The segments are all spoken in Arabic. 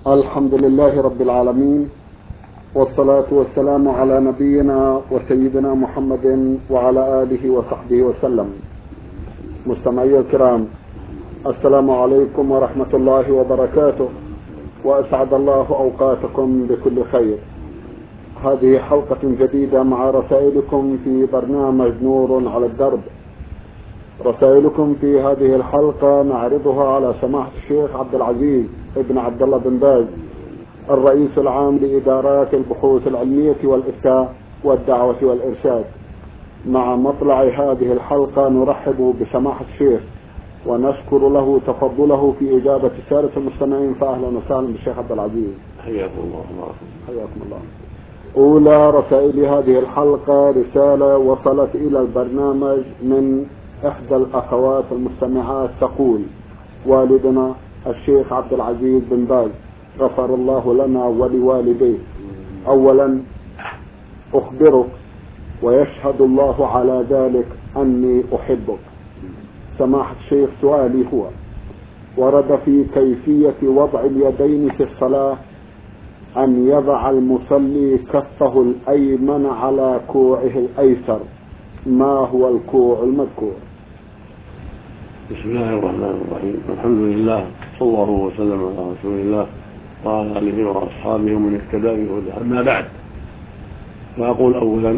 الحمد لله رب العالمين، والصلاة والسلام على نبينا وسيدنا محمد وعلى آله وصحبه وسلم. مستمعي الكرام، السلام عليكم ورحمة الله وبركاته، وأسعد الله أوقاتكم بكل خير. هذه حلقة جديدة مع رسائلكم في برنامج نور على الدرب. رسائلكم في هذه الحلقة نعرضها على سماحة الشيخ عبد العزيز ابن عبد الله بن باز، الرئيس العام لإدارات البحوث العلمية والإفتاء والدعوة والإرشاد. مع مطلع هذه الحلقة نرحب بسماحة الشيخ ونشكر له تفضله في إجابة سادة المستمعين، فأهلا وسهلا بالشيخ عبد العزيز. حياكم الله. حياكم الله. أولى رسائل هذه الحلقة رسالة وصلت إلى البرنامج من إحدى الأخوات المستمعات تقول: والدنا الشيخ عبد العزيز بن باز غفر الله لنا ولوالديه، أولا أخبرك ويشهد الله على ذلك أني أحبك. سماحة الشيخ، سؤالي هو: ورد في كيفية وضع اليدين في الصلاة أن يضع المصلي كفه الأيمن على كوعه الأيسر، ما هو الكوع المذكور؟ بسم الله الرحمن الرحيم، الحمد لله، صلى الله وسلم على رسول الله وعلى آله وأصحابه ومن اهتدى بهداه. أما بعد، فأقول أولا: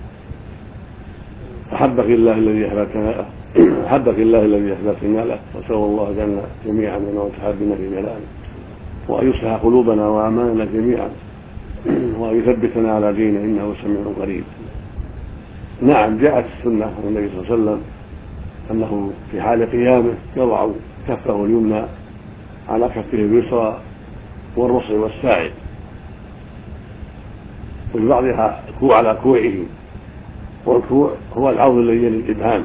أحبك الله الذي أحببتنا له، وأسأل الله جل جميعا أن يتحابنا في جلاله، وأن يصلح قلوبنا وأعمالنا جميعا، وأن يثبتنا على دينه، إنه سميع قريب. نعم، جاءت السنة عن النبي صلى الله عليه وسلم أنه في حال قيامه يضع كفه اليمنى على كفه اليسرى والرسغ والساعد، وفي بعضها الكوع على كوعه، والكوع هو العظم الذي يلي الإبهام،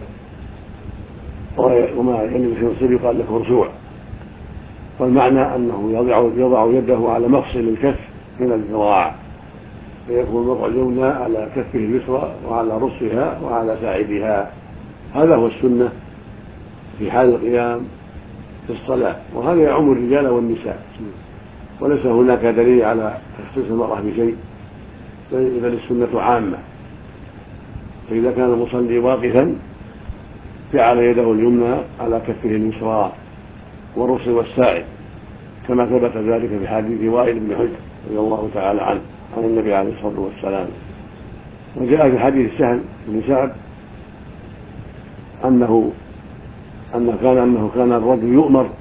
وما يلي الخنصر يقال له رسوع. والمعنى أنه يضع يده على مفصل الكف من الذراع، فيكون وضع اليمنى على كفه اليسرى وعلى رسغها وعلى ساعدها. هذا هو السنة في حال القيام في الصلاة، وهذا يعم الرجال والنساء، وليس هناك دليل على تخصيص المرأة بشيء، بل السنة عامة. فإذا كان المصلي واقفا جعل يده اليمنى على كفه اليسرى والرسغ والساعد، كما ثبت ذلك في حديث وائل بن حجر رضي الله تعالى عنه عن النبي عليه الصلاة والسلام. وجاء في حديث سهل بن سعد أنه كان الرجل يؤمر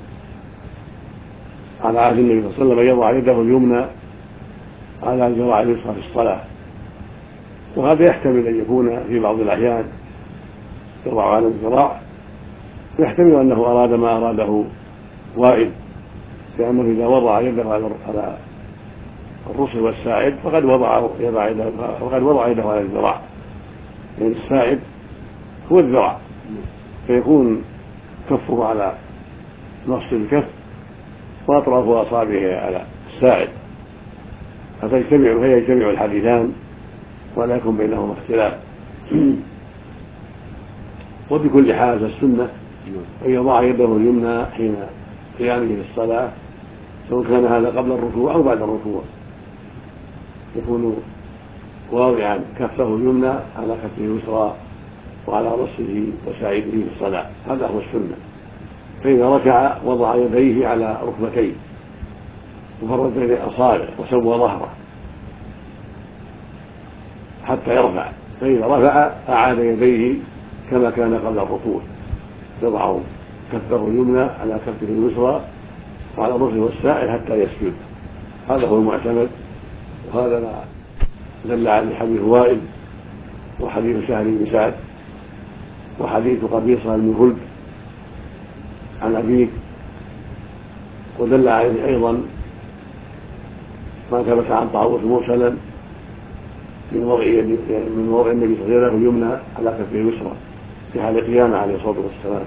على عهد النبي صلى الله عليه وسلم أن يضع يده اليمنى على الذراع اليسرى في الصلاة، وهذا يحتمل أن يكون في بعض الأحيان يضع على الذراع، ويحتمل أنه أراد ما أراده وائل، لأنه إذا وضع يده على الرسغ والساعد فقد وضع يده على الذراع، لأن الساعد هو الذراع، فيكون كفه على نصف الكف وأطراف أصابعه على الساعد، فيجتمع الحديثان ولا يكون بينهما اختلاف. وبكل حال السنة أن يضع يده اليمنى حين قيامه في الصلاة، سواء كان هذا قبل الركوع أو بعد الركوع، يكون واضعا كفه اليمنى على كفه اليسرى وعلى رأسه وساعده في الصلاة. هذا هو السنة. فإذا ركع وضع يديه على ركبتيه وفرد بين الأصابع وسوى ظهره حتى يرفع، فإذا رفع أعاد يديه كما كان قبل الركوع، يضع كفه اليمنى على كفه اليسرى وعلى الرسغ والساعد حتى يسجد. هذا هو المعتمد، وهذا ما دل عليه حديث وائل وحديث سهل بن سعد وحديث قبيصة بن هلب عن أبيه، ودل عليه أيضا ما ثبت عن طاووس مرسلا من وضع النبي صلى الله عليه وسلم اليمنى على كفه اليسرى في حال قيامه عليه الصلاة والسلام.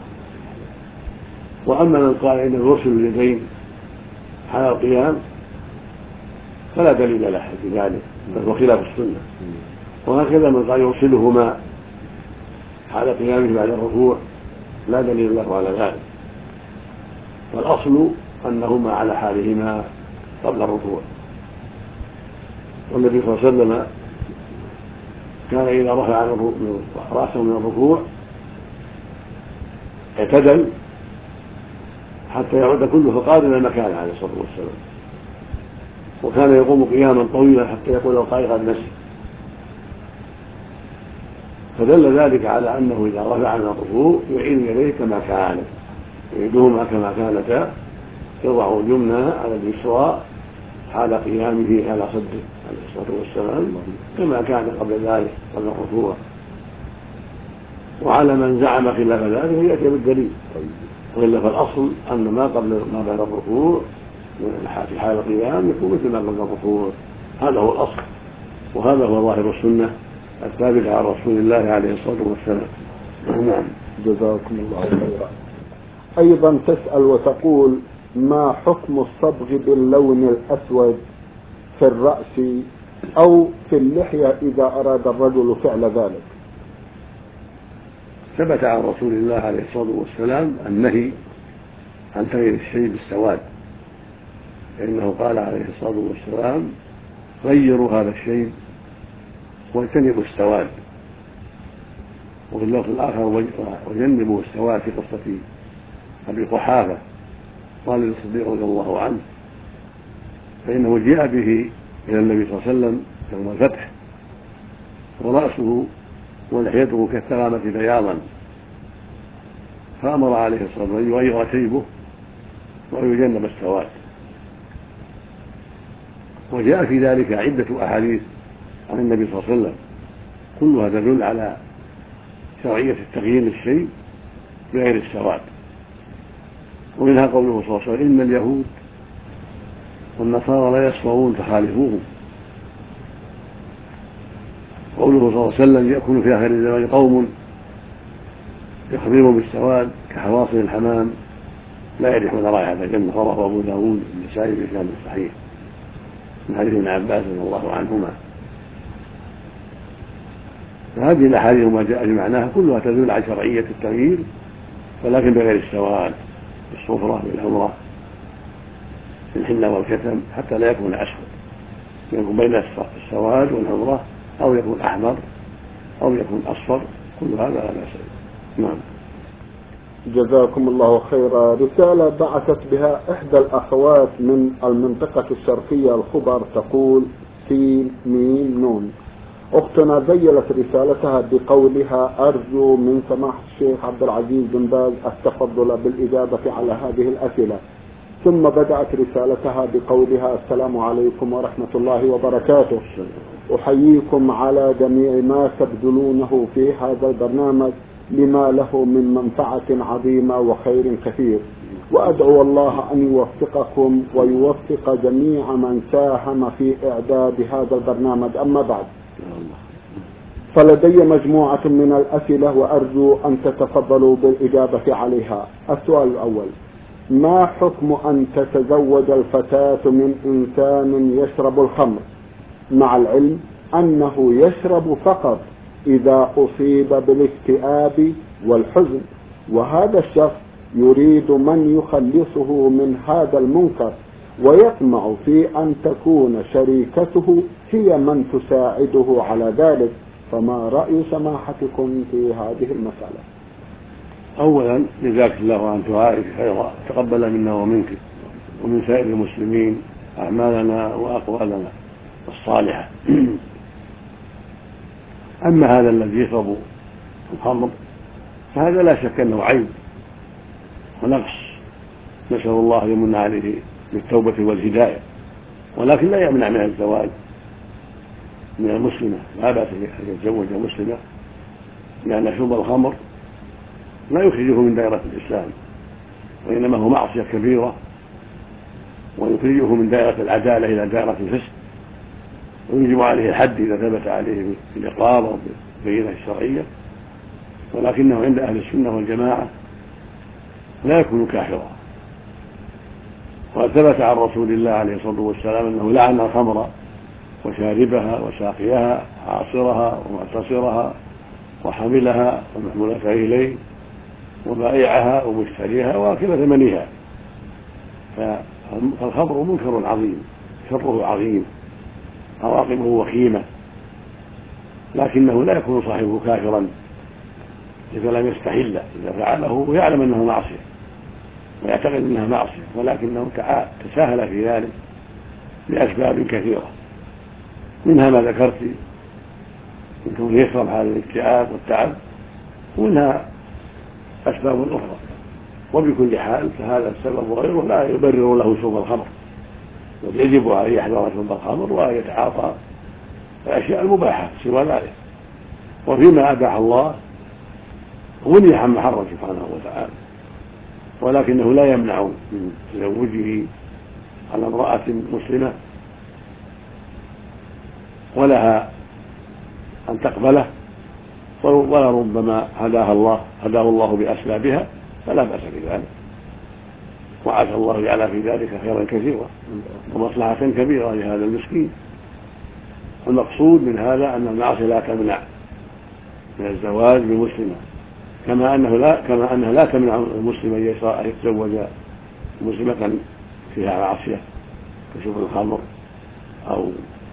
وأما من قال إنه يرسل اليدين حال القيام فلا دليل له في ذلك، بل هو خلاف السنة. وهكذا من قال يرسلهما حال قيامه بعد الركوع لا دليل له على ذلك. فالأصل أنهما على حالهما قبل الركوع. والنبي صلى الله عليه وسلم كان إذا رفع رأسه من الركوع اعتدل حتى يعود كله فقال إلى المكان عليه الصلاة والسلام، وكان يقوم قياما طويلا حتى يقول القائل قد نسي. فدل ذلك على أنه إذا رفع من الركوع يعيد يديه كما كانت، يعيدهما كما كانتا، يضع اليمنى على اليسرى حال قيامه على صدره عليه الصلاة والسلام كما كان قبل ذلك قبل الركوع. وعلى من زعم خلاف ذلك يأتي بالدليل، وإلا فالأصل أن ما بعد الركوع في حال القيام يكون مثل ما قبل الركوع، هذا هو الأصل، وهذا هو ظاهر السنة الثابتة عن رسول الله عليه الصلاة والسلام. نعم. جزاكم الله خيرا. أيضا تسأل وتقول: ما حكم الصبغ باللون الأسود في الرأس أو في اللحية إذا أراد الرجل فعل ذلك؟ ثبت عن رسول الله عليه الصلاة والسلام النهي عن تغيير الشيء بالسواد، فإنه قال عليه الصلاة والسلام: غيروا هذا الشيء واجتنبوا السواد. وفي اللفظ الآخر: وجنبوا السواد، في قصة أبي قحافة قال للصديق رضي الله عنه، فإنه جاء به إلى النبي صلى الله عليه وسلم يوم الفتح ورأسه ولحيته كالثغامة بياضا، فأمر عليه الصلاة والسلام أن يغير شيبه وأن يجنب السواد. وجاء في ذلك عدة أحاديث عن النبي صلى الله عليه وسلم كلها تدل على شرعية التغيير للشيء بغير السواد، ومنها قوله صلى الله عليه وسلم: إن اليهود والنصارى لا يصبغون فخالفوهم. قوله صلى الله عليه وسلم: يأكل في آخر الزمان قوم يخضرون بالسواد كحواصل الحمام لا يريحون رائحة الجنة. رواه أبو داود والنسائي بإسناد صحيح من حديث ابن عباس رضي الله عنهما. فهذه الأحاديث وما جاء بمعناها كلها تدل على شرعية التغيير، ولكن بغير السواد، بالصفرة بالحمرة بالحنة والكتم، حتى لا يكون أسود، يكون بين السواد والحمرة، أو يكون أحمر أو يكون أصفر، كل هذا لا بأس به. نعم. جزاكم الله خيرا. رسالة بعثت بها إحدى الأخوات من المنطقة الشرقية الخبر، تقول: سين ميم نون. أختنا ذيلت رسالتها بقولها: أرجو من سماحة الشيخ عبد العزيز بن باز التفضل بالإجابة على هذه الأسئلة. ثم بدأت رسالتها بقولها: السلام عليكم ورحمة الله وبركاته، أحييكم على جميع ما تبذلونه في هذا البرنامج لما له من منفعة عظيمة وخير كثير، وأدعو الله أن يوفقكم ويوفق جميع من ساهم في إعداد هذا البرنامج. أما بعد، فلدي مجموعة من الأسئلة وأرجو أن تتفضلوا بالإجابة عليها. السؤال الأول: ما حكم أن تتزوج الفتاة من إنسان يشرب الخمر، مع العلم أنه يشرب فقط إذا أصيب بالاكتئاب والحزن، وهذا الشخص يريد من يخلصه من هذا المنكر ويطمع في أن تكون شريكته هي من تساعده على ذلك، فما رأي سماحتكم في هذه المسألة؟ أولا جزاك الله عن دعائك خيرا، تقبل منا ومنك ومن سائر المسلمين أعمالنا وأقوالنا الصالحة. أما هذا الذي يشرب الخمر فهذا لا شك أنه عيب ونقص، نسأل الله يمن عليه بالتوبة والهداية، ولكن لا يمنع من الزواج من المسلمة، لا بأس أن يتزوج مسلمة، لأن شرب الخمر لا يخرجه من دائرة الإسلام، وإنما هو معصية كبيرة، ويخرجه من دائرة العدالة إلى دائرة الفسق، ويجب عليه الحد إذا ثبت عليه بالإقرار أو بالبينة الشرعية، ولكنه عند أهل السنة والجماعة لا يكون كافرا. وقد ثبت عن رسول الله عليه الصلاة والسلام أنه لعن الخمر وشاربها وساقيها عاصرها ومعتصرها وحملها ومحمولتها إليه وبائعها ومشتريها واكل ثمنها. فالخمر منكر عظيم، شره عظيم، عواقبه وخيمة، لكنه لا يكون صاحبه كافرا إذا لم يستحل، إذا فعله ويعلم أنه معصية ويعتقد أنها معصية، ولكنه تساهل في ذلك لأسباب كثيرة، منها ما ذكرت من كونه يشرب هذا الاكتئاب والتعب، ومنها أسباب أخرى. وبكل حال فهذا السبب وغيره لا يبرر له شرب الخمر، بل يجب أن يحذر شرب الخمر وأن يتعاطى الأشياء المباحة سوى ذلك. وفيما أباح الله غني عن محرم سبحانه وتعالى، ولكنه لا يمنع من تزوجه على امرأة مسلمة ولها أن تقبله، ولربما هداه الله بأسبابها، فلا بأس بذلك، وعسى الله يجعل في ذلك خيرا كثيرا ومصلحة كبيرة لهذا المسكين. المقصود من هذا أن المعصية لا تمنع من الزواج بمسلمة، كما أنها لا تمنع المسلم أن يتزوج مسلمة فيها معصية كشرب الخمر أو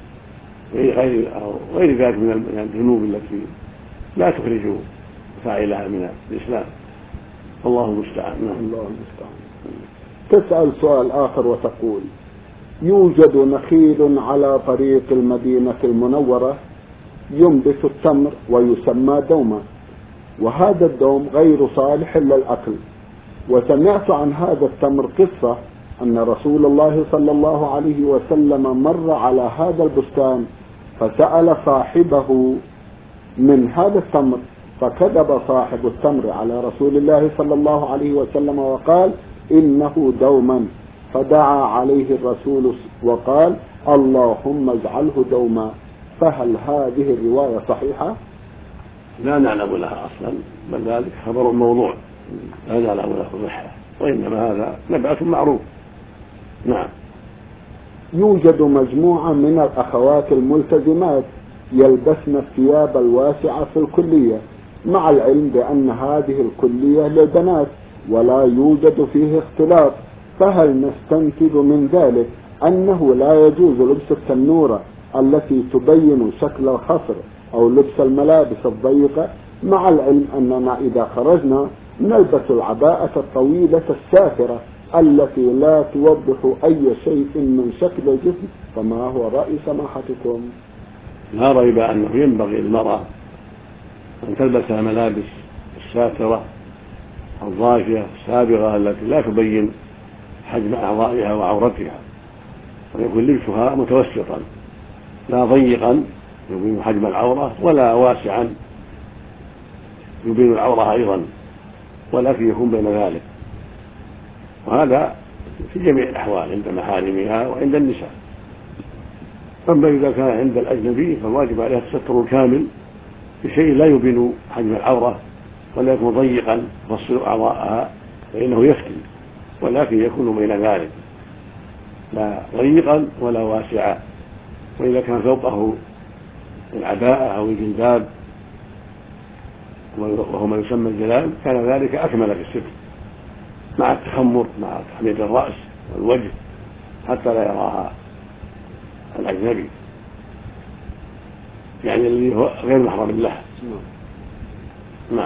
غير ذلك من الذنوب التي لا تخرج فاعلها من الإسلام. الله المستعان. الله المستعان. تسأل سؤال آخر وتقول: يوجد نخيل على طريق المدينة المنورة ينبت التمر ويسمى دوما، وهذا الدوم غير صالح للأكل، وسمعت عن هذا التمر قصة أن رسول الله صلى الله عليه وسلم مر على هذا البستان فسأل صاحبه من هذا التمر، فكذب صاحب التمر على رسول الله صلى الله عليه وسلم وقال إنه دوما، فدعا عليه الرسول وقال اللهم اجعله دوما. فهل هذه الرواية صحيحة؟ لا نعلم لها أصلا، بل ذلك خبر موضوع لا نعلم له صحة، وإنما هذا نبعة معروف. نعم. يوجد مجموعة من الأخوات الملتزمات يلبسن الثياب الواسعة في الكلية، مع العلم بأن هذه الكلية للبنات ولا يوجد فيه اختلاط، فهل نستنتج من ذلك أنه لا يجوز لبس التنورة التي تبين شكل الخصر أو لبس الملابس الضيقة، مع العلم أننا إذا خرجنا نلبس العباءة الطويلة السافرة التي لا توضح أي شيء من شكل الجسم؟ فما هو رأي سماحتكم؟ لا ريب أنه ينبغي للمرأة أن تلبس الملابس الساترة الضافية السابغة التي لا تبين حجم أعضائها وعورتها، ويكون لبسها متوسطا، لا ضيقا يبين حجم العورة ولا واسعا يبين العورة أيضا، ولكن يكون بين ذلك، وهذا في جميع الأحوال عند محارمها وعند النساء. أما إذا كان عند الأجنبي فالواجب عليها الستر الكامل بشيء لا يبين حجم العورة ولا يكون ضيقا يفصل أعضاءها، فإنه يفتن، ولكن يكون بين ذلك، لا ضيقا ولا واسعا. وإذا كان فوقه العباءة أو الجلباب وهو ما يسمى الجلال كان ذلك أكمل في الستر، مع التخمر مع تحميد الرأس والوجه حتى لا يراها الأجنبي، يعني الذي هو غير محرم له. نعم.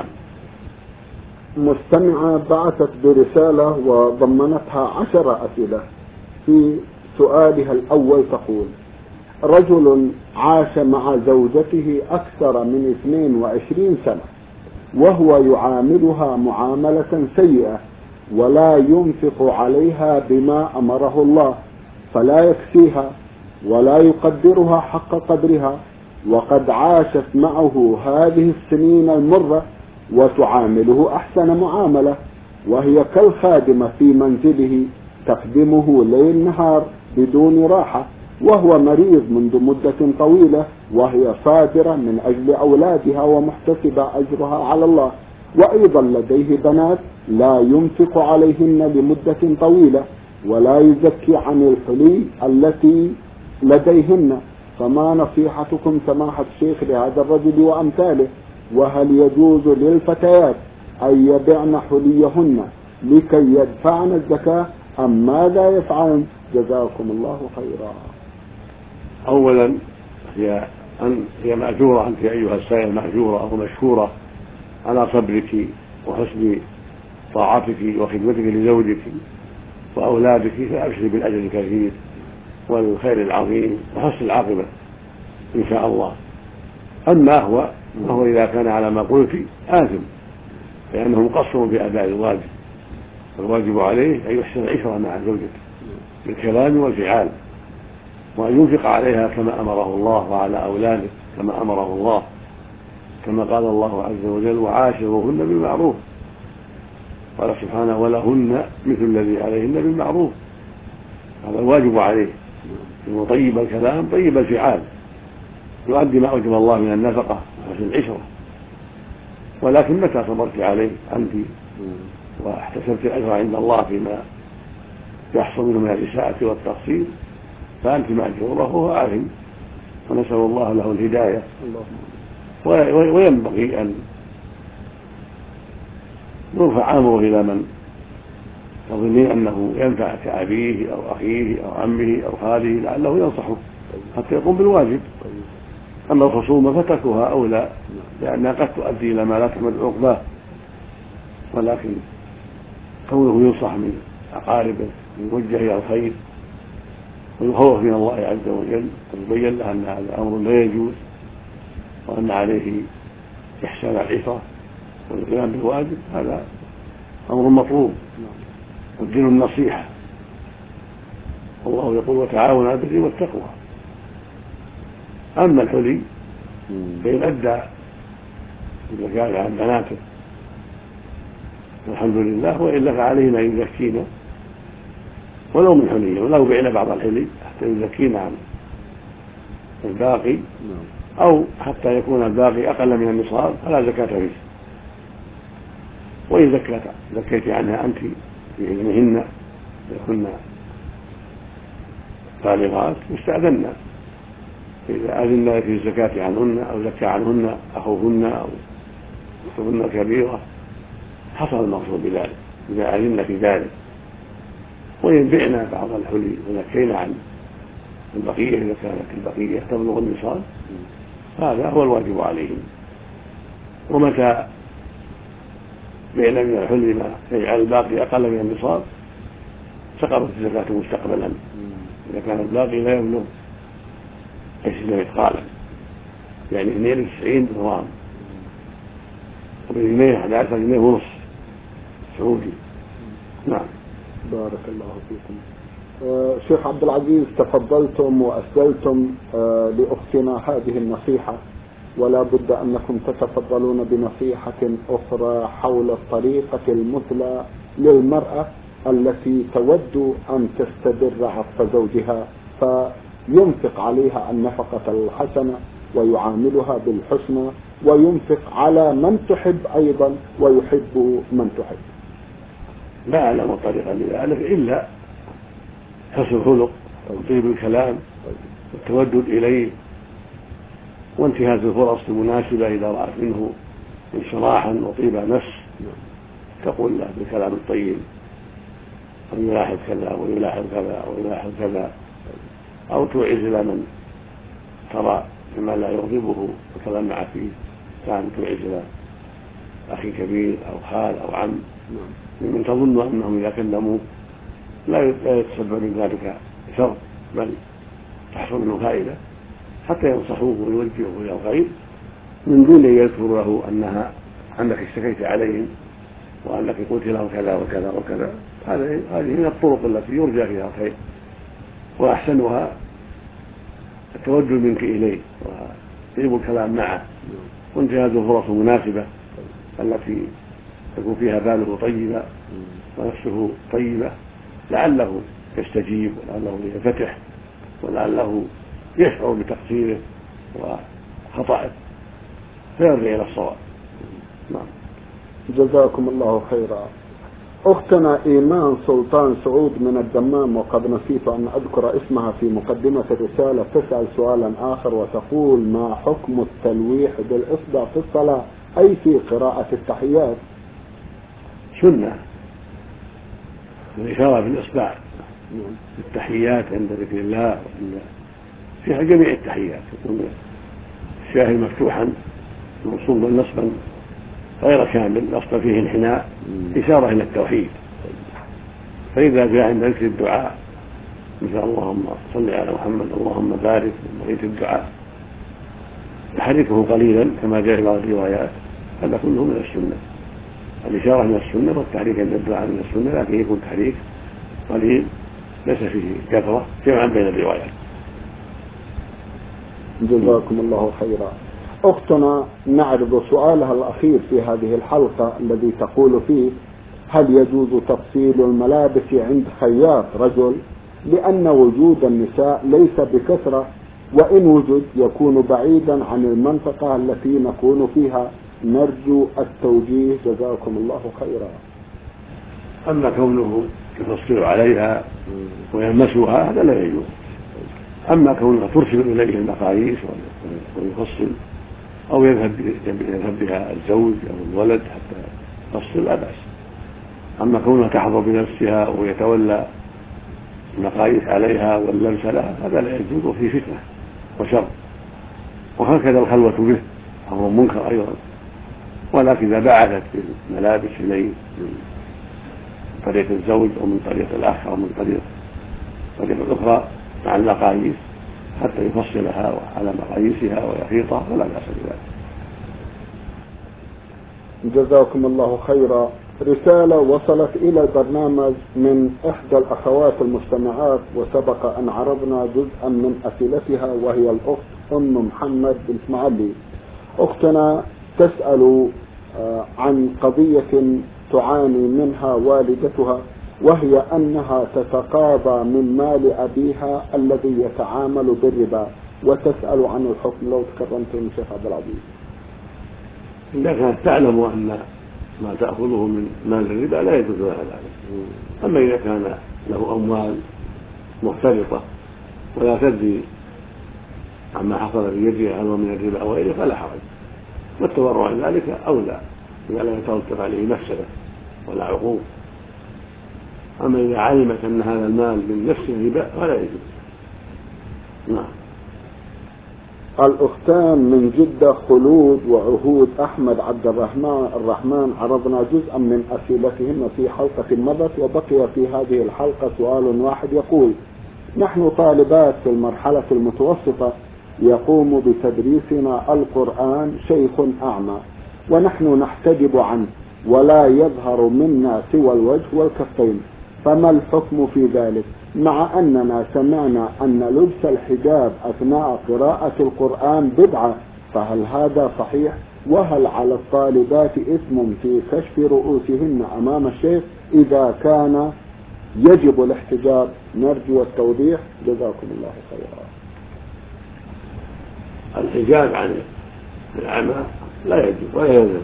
مستمعة بعثت برسالة وضمنتها 10 أسئلة. في سؤالها الأول تقول: رجل عاش مع زوجته أكثر من 22 سنة وهو يعاملها معاملة سيئة ولا ينفق عليها بما أمره الله، فلا يكفيها ولا يقدرها حق قدرها، وقد عاشت معه هذه السنين المرة وتعامله أحسن معاملة، وهي كالخادمة في منزله تخدمه ليل نهار بدون راحة، وهو مريض منذ مدة طويلة، وهي صابرة من أجل أولادها ومحتسبة أجرها على الله، وأيضا لديه بنات لا ينفق عليهن لمدة طويلة ولا يزكي عن الحلي التي لديهن. فما نصيحتكم سماحة الشيخ لهذا الرجل وأمثاله؟ وهل يجوز للفتيات أن يبيعن حليهن لكي يدفعن الزكاة، أم ماذا يفعل؟ جزاكم الله خيرا. أولا هي مأجورة، أنت أيها السائل مأجورة ومشكورة على صبرك وحسن طاعتك وخدمتك لزوجك وأولادك، فأبشري بالأجر الكثير والخير العظيم وحسن العاقبة إن شاء الله. أما هو إذا كان على ما قلت آثم، لأنه مقصر في أداء الواجب، والواجب عليه أن يحسن العشرة مع زوجته بالكلام والفعال، وأن ينفق عليها كما أمره الله وعلى أولاده كما أمره الله، كما قال الله عز وجل: وعاشروهن بالمعروف. قال سبحانه: ولهن مثل الذي عليهن بالمعروف. هذا الواجب عليه، إنه طيب الكلام طيب الفعال، يؤدي ما أوجب الله من النفقة وحسن العشرة. ولكن متى صبرت عليه أنت واحتسبت الأجر عند الله فيما يحصل منه من الإساءة والتقصير فأنت مأجورة وهو آثم، ونسأل الله له الهداية. وينبغي أن يرفع أمره إلى من تظنين أنه ينفع كأبيه أو أخيه أو عمه أو خاله، لعله ينصحه حتى يقوم بالواجب. أما الخصومة فتركها أولى، لأنها قد تؤدي إلى ما لا تحمد عقباه، ولكن كونه ينصح من أقاربه يوجه إلى الخير ويخوف من الله عز وجل ويبين له أن هذا أمر لا يجوز، وأن عليه إحسان العشرة والقيام بالواجب، هذا أمر مطلوب. والدين النصيحة، والله يقول: وتعاونوا على البر والتقوى. أما الحلي فإن أدى الزكاة عن بناته الحمد لله، وإلا فعليهما أن يزكينا ولو من حلي، ولو بعنا بعض الحلي حتى يزكينا عن الباقي، أو حتى يكون الباقي أقل من النصاب فلا زكاة فيه. وإن زكيت عنها أنت بإذنهن يكن بالغات يستأذن، إذا أذن في الزكاة عنهن أو زكى عنهن أخوهن أو أختهن الكبيرة حصل المقصود بذلك إذا أذن في ذلك. وإن بعنا بعض الحلي وزكينا عن البقية إذا كانت البقية تبلغ النصاب هذا هو الواجب عليهم. ومتى بعنا من الحلي ما يجعل الباقي أقل من النصاب سقطت الزكاة مستقبلا، إذا كان الباقي لا يبلغ 20 مثقالا، يعني 92 غرام، وبجنيه 11 جنيه ونص سعودي. نعم. بارك الله فيكم. شيخ عبد العزيز، تفضلتم وأسدلتم لأختنا هذه النصيحة، ولا بد أنكم تتفضلون بنصيحة أخرى حول الطريقة المثلى للمرأة التي تود أن تستدر عطف زوجها فينفق عليها النفقة الحسنة ويعاملها بالحسنى، وينفق على من تحب أيضا ويحب من تحب. لا أعلم طريقا لذلك إلا حسن الخلق وطيب الكلام والتودد إليه وانتهاز الفرص المناسبة إذا رأت منه انشراحا وطيب نفس تقول له بالكلام الطيب أن يلاحظ كذا ويلاحظ كذا ويلاحظ كذا، أو توعز إلى من ترى مما لا يغضبه الكلام معه فيه، كان توعز إلى أخي كبير أو خال أو عم ممن تظن أنهم إذا كلموه لا يتسبب من ذلك شر بل تحصل منه فائدة، حتى ينصحوه ويوجهوه إلى الخير من دون أن يذكروا له أنك اشتكيت عليهم وأنك قلت لهم كذا وكذا وكذا. هذه من الطرق التي يرجى فيها الخير، وأحسنها التوجه منك إليه وطيب الكلام معه وانتهاز الفرص المناسبة التي تكون فيها باله طيبة ونفسه طيبة، لعله يستجيب ولعله ينفتح ولعله يشعر بتقصيره وخطأه فيرجع إلى الصواب. نعم. جزاكم الله خيرا. أختنا إيمان سلطان سعود من الدمام، وقد نسيت أن أذكر اسمها في مقدمة الرسالة، تسأل سؤالا آخر وتقول: ما حكم التلويح بالإصبع في الصلاة أي في قراءة التحيات؟ سنة، الإشارة بالإصبع في التحيات عند ذكر الله في جميع التحيات يكون الشاهد مفتوحا منصوبا نصبا غير كامل الأصل فيه انحناء إشارة إلى التوحيد. فإذا جاء عند ذكر الدعاء مثل اللهم صل على محمد اللهم بارك بقية الدعاء تحركه قليلا كما جاء في بعض الروايات، هذا كله من السنة. الإشارة من السنة والتحريك عند الدعاء من السنة، لكن يكون تحريك قليل ليس فيه كثرة جمعا بين الروايات. جزاكم الله خيرا. أختنا نعرض سؤالها الأخير في هذه الحلقة الذي تقول فيه: هل يجوز تفصيل الملابس عند خياط رجل؟ لأن وجود النساء ليس بكثرة، وإن وجد يكون بعيدا عن المنطقة التي نكون فيها، نرجو التوجيه جزاكم الله خيرا. أما كونه يفصل عليها ويلمسها هذا لا يجوز. أما كونه ترسل إليه المقاييس ويفصل أو يذهب بها الزوج أو الولد حتى تفصل لا بأس. أما كونه تحضر بنفسها ويتولى المقاييس عليها واللمس لها هذا لا يجوز، وفيه فتنة وشر. وهكذا الخلوة به أمر منكر أيضا. ولكن إذا بعثت بالملابس إليه من طريق الزوج أو من طريق الأخ أو من طريق أخرى مع المقاييس حتى يفصلها على مقاييسها ويخيطها فلا بأس بذلك. جزاكم الله خيرا. رسالة وصلت إلى البرنامج من إحدى الأخوات المستمعات، وسبق أن عرضنا جزءا من أسئلتها، وهي الأخت أم محمد بنت معلي. أختنا تسأل عن قضية تعاني منها والدتها، وهي أنها تتقاضى من مال أبيها الذي يتعامل بالربا، وتسأل عن الحكم. لو تكرمتم شيخ عبد العزيز. إذا كانت تعلم أن ما تأخذه من مال الربا لا يجوز لها ذلك. أما إذا كان له أموال مختلطة ولا تدري عما حصل في يدها هل هو من الربا أو غيره فلا حرج، والتورع عن ذلك أولى إذا لا يترتب عليه مفسدة ولا عقوق. أما إذا علمت أن هذا المال من نفس الربا فلا يجوز. نعم. الأختان من جدة خلود وعهود أحمد عبد الرحمن عرضنا جزءا من أسئلتهن في حلقة مضت، وبقي في هذه الحلقة سؤال واحد يقول: نحن طالبات في المرحلة المتوسطة يقوم بتدريسنا القرآن شيخ أعمى، ونحن نحتجب عنه ولا يظهر منا سوى الوجه والكفين، فما الحكم في ذلك؟ مع أننا سمعنا أن لبس الحجاب أثناء قراءة القرآن بدعة، فهل هذا صحيح؟ وهل على الطالبات إثم في كشف رؤوسهن أمام الشيخ إذا كان يجب الاحتجاب؟ نرجو التوضيح جزاكم الله خيرا. الحجاب عن الأعمى لا يجب ولا يلزم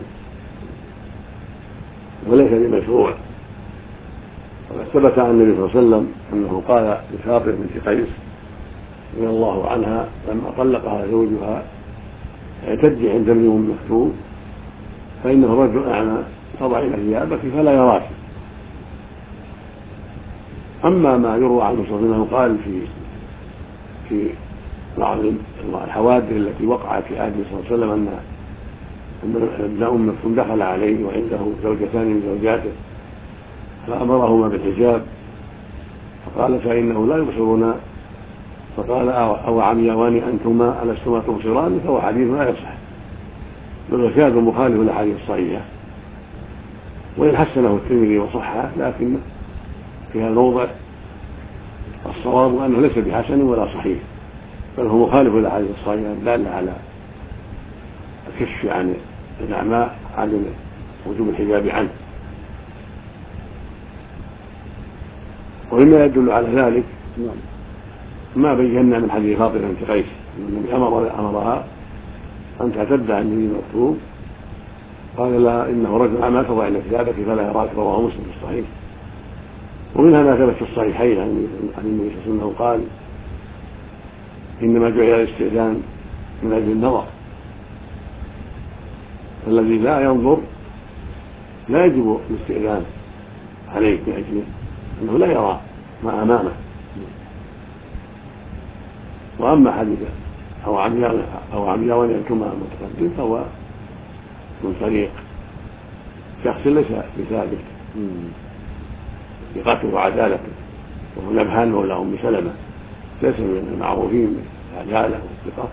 وليس بمشروع. وقد ثبت عن النبي صلى الله عليه وسلم أنه قال لفاطمة بنت قيس رضي الله عنها لما طلقها زوجها: اعتدي عند ابن أم مكتوم فإنه رجل أعمى فضعي ثيابك فلا يراك. أما ما يروى عنه صلى الله عليه وسلم قال في بعض الحوادث التي وقعت في عهده صلى الله عليه وسلم أن ابن أم مكتوم دخل عليه وعنده زوجتان من زوجاته فأمرهما بالحجاب، فقال: فإنه لا يبصرنا. فقال: أو عميوان أنتما ألستما تبصران؟ فهو حديث لا يصح، بل شاذ مخالف للأحاديث الصحيحة، وإن حسنه الترمذي وصححه لكن في هذا الموضع الصواب أنه ليس بحسن ولا صحيح، بل هو مخالف للأحاديث الصحيحة الدالة على الكشف عن الأعمى عدم وجوب الحجاب عنه. ومما يدل على ذلك ما بينا من حديث فاطمة بنت قيس النبي أمرها أن تعتد عن النبي مكتوب، قال لها: إنه رجل أعمى فضعن ثيابك فلا يراك، رواه مسلم في الصحيح. ومنها ما ثبت في الصحيحين عن النبي صلى الله عليه وسلم قال: إنما جعل الاستئذان من أجل النظر، الذي لا ينظر لا يجب الاستئذان عليه من أجل أنه لا يرى ما أمامه. وأما حديث أو عمياء يأتما متقدم فهو من طريق شخص ليس بثابت ثقته وعدالته، وهو نبهان مولى أم سلمة ليس من المعروفين بالعدالة والثقة.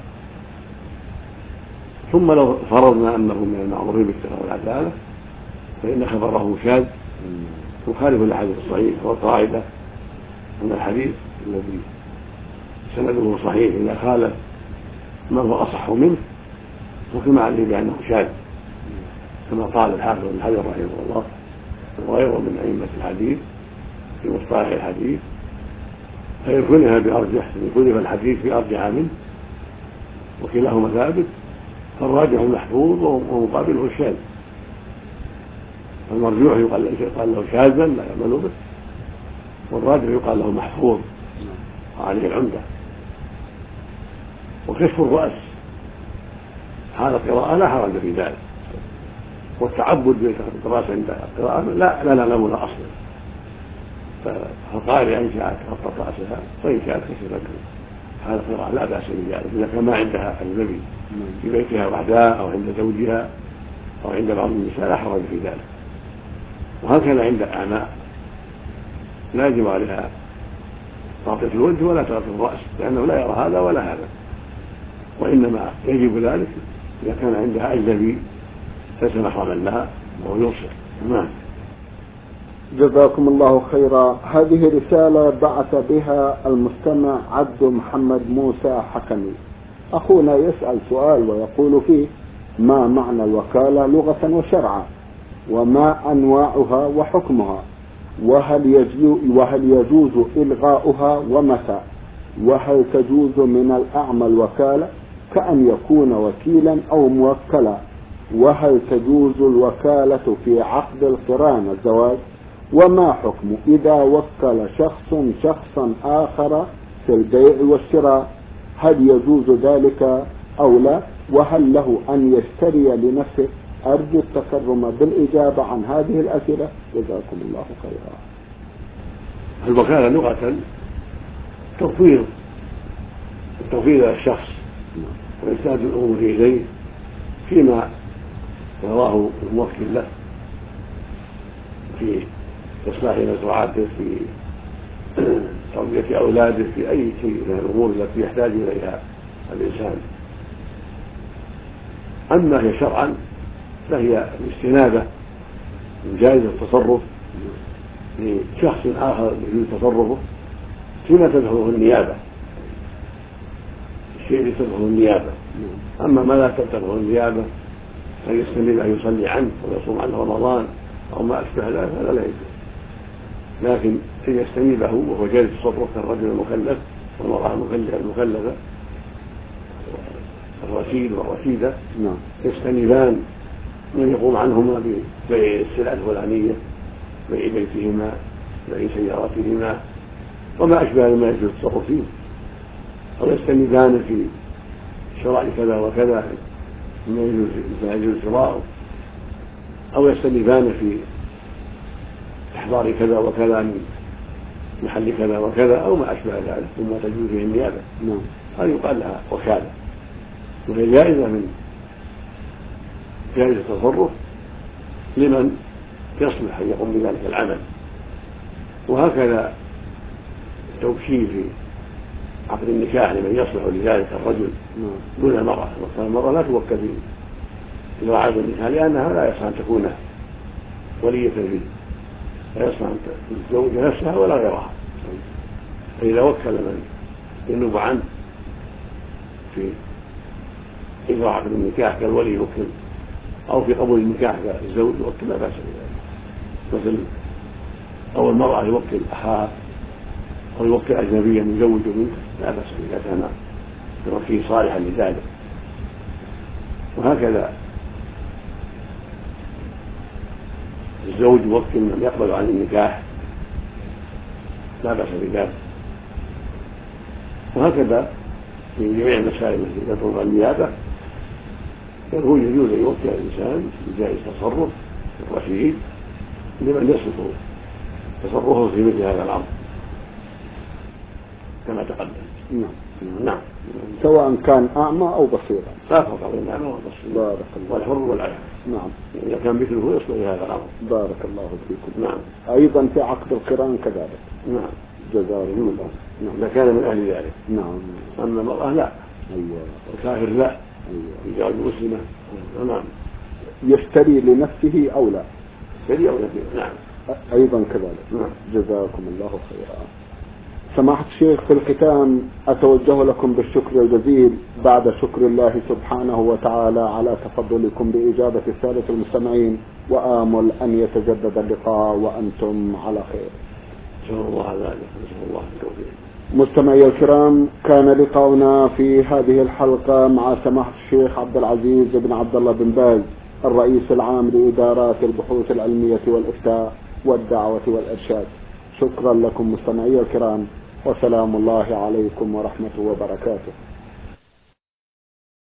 ثم لو فرضنا أنه من المعروفين بالثقة والعدالة فإن خبره شاذ يخالف الحديث الصحيح. والقاعدة أن الحديث الذي سنده صحيح إذا خالف ما هو أصح منه وكما عليه بأنه شاذ، كما قال الحافظ بن حجر رحمه الله وغيره من أئمة الحديث في مصطلح الحديث، فإن كلف بأرجح إن كلف الحديث بأرجح منه وكلاهما ثابت فالراجح المحفوظ ومقابله الشاذ. المرجوح يقال له شاذا لا يعمل به، والراجح يقال له محفوظ وعليه العمدة. وكشف الرأس حال القراءة لا حرج في ذلك، والتعبد بكشف الرأس عند القراءة لا نعلم له أصلا، فالقارئ إن شاءت غطت رأسها وإن شاءت كشفت حال القراءة لا بأس بذلك إذا كان ما عندها أجنبي في بيتها وحدها أو عند زوجها أو عند بعض النساء لا حرج في ذلك. وهكذا عند الأعماء لا يجب عليها تغطية الوجه ولا تغطية الرأس لأنه لا يرى هذا ولا هذا، وإنما يجب ذلك إذا كان عندها أجنبي ليس محرما لها وهو يبصر. نعم. جزاكم الله خيرا. هذه رسالة بعث بها المستمع عبد محمد موسى حكمي. أخونا يسأل سؤال ويقول فيه: ما معنى الوكالة لغة وشرعا؟ وما أنواعها وحكمها؟ وهل يجوز إلغاؤها ومتى؟ وهل تجوز من الأعمى الوكالة كأن يكون وكيلا أو موكلا؟ وهل تجوز الوكالة في عقد القران الزواج؟ وما حكم إذا وكل شخص شخصا آخر في البيع والشراء؟ هل يجوز ذلك أو لا؟ وهل له أن يشتري لنفسه؟ أرجو التكرم بالإجابة عن هذه الأسئلة جزاكم الله خيرا. الوكالة لغة تفويض إلى الشخص وإرسال الأمور إليه فيما يراه الموكل له في إصلاح مزرعته، في تربية أولاده، في أي شيء من الأمور التي يحتاج إليها الإنسان. أما هي شرعا فهي الاستنابة من جائز التصرف لشخص آخر يجوز تصرفه فيما تدخله النيابة، الشيء الذي تدخله النيابة. أما ما لا تدخله النيابة فيستنيب أن يصلي عنه ويصوم عنه رمضان أو ما أشبه ذلك فلا لا يجوز، لكن إن يستنيبه وهو جائز التصرف كالرجل المكلف والمرأة المكلفة الرشيد والرشيدة يستنيبان من يقوم عنهما ببيع السلع الفلانية، بيع بيتهما، بيع سيارتهما وما أشبه ما يجوز التصرف فيه، أو يستنيبان في شراء كذا وكذا ما يجوز شراءه، أو يستنيبان في إحضار كذا وكذا من محل كذا وكذا أو ما أشبه ذلك ثم تجوز فيه النيابة. هذه يقال لها وكالة، وهي جائزة من جائزة التصرف لمن يصلح أن يقوم بذلك العمل. وهكذا التوكيل في عقد النكاح لمن يصلح لذلك الرجل دون المرأة، والمرأة لا توكل في عقد النكاح لأنها لا يصح أن تكون ولية فيه، لا يصح أن تتزوج نفسها ولا غيرها. فإذا وكل من ينوب عنه في إجراء عقد النكاح كالولي يوكل، أو في قبول النكاح كالزوج يوكل لا بأس بذلك، مثل أو المرأة يوكل أخاها أو يوكل أجنبيا يزوج منه لا بأس إذا كان الوكيل صالحا لذلك. وهكذا الزوج يوكل من يقبل عن النكاح لا بأس بذلك. وهكذا في جميع المسائل التي تدخل النيابة هو يجوز أن يوكل الإنسان بجائز تصرف الرشيد لمن يصلح تصرفه في مثل هذا الأمر كما تقدم. نعم. سواء كان أعمى أو بصيرا. لا فرق بين الأعمى والبصير. بارك الله. والحر والعيان. نعم. إذا كان مثله يصلح لهذا الأمر. بارك الله فيكم. نعم. أيضا في عقد القران كذلك. نعم. جزاكم الله. نعم. إذا كان من أهل ذلك. نعم. أما المرأة لا. أيوة. الكافر لا. أيوة. يجعل المسلمة. نعم. يشتري لنفسه أو لا. يشتري أو يبيع. نعم. أيضا كذلك. نعم. جزاكم الله خيرا. سماحة الشيخ، في الختام أتوجه لكم بالشكر الجزيل بعد شكر الله سبحانه وتعالى على تفضلكم بإجابة السادة المستمعين، وآمل أن يتجدد اللقاء وأنتم على خير. نسأل الله ذلك. نسأل الله التوفيق. مستمعي الكرام، كان لقاؤنا في هذه الحلقة مع سماحة الشيخ عبد العزيز بن عبد الله بن باز، الرئيس العام لإدارات البحوث العلمية والإفتاء والدعوة والإرشاد. شكرا لكم مستمعي الكرام، وسلام الله عليكم ورحمته وبركاته.